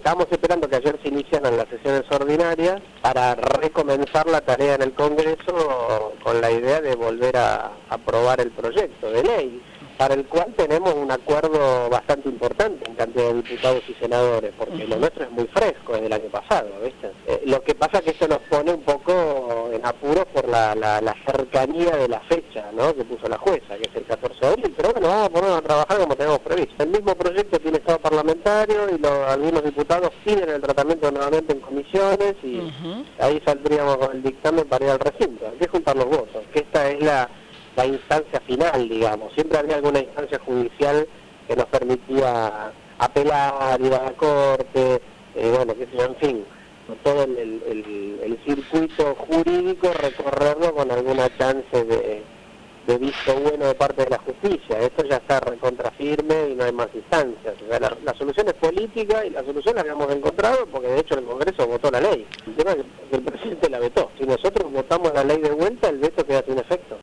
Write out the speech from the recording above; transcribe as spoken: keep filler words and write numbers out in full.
Estamos esperando que ayer se iniciaran las sesiones ordinarias para recomenzar la tarea en el Congreso con la idea de volver a aprobar el proyecto de ley, para el cual tenemos un acuerdo bastante importante en cantidad de diputados y senadores, porque lo nuestro es muy fresco, es del año pasado, ¿viste? Eh, lo que pasa es que esto nos pone un poco en apuros por la, la, la cercanía de la fecha, ¿no?, que puso la jueza, que es el catorce de abril, pero bueno, vamos a ponernos a trabajar como tenemos previsto. El mismo proyecto tiene estado parlamentario y lo, algunos diputados piden el tratamiento nuevamente en comisiones y uh-huh. ahí saldríamos con el dictamen para ir al recinto. Hay que juntar los votos, que esta es la... la instancia final, digamos. Siempre había alguna instancia judicial que nos permitía apelar, ir a la corte, eh, bueno, qué sé yo, en fin, todo el, el, el, el circuito jurídico, recorrerlo con alguna chance de, de visto bueno de parte de la justicia. Esto ya está recontra firme y no hay más instancias. O sea, la, la solución es política y la solución la habíamos encontrado porque de hecho el Congreso votó la ley. El tema es que el presidente la vetó. Si nosotros votamos la ley de vuelta, el veto queda sin efecto.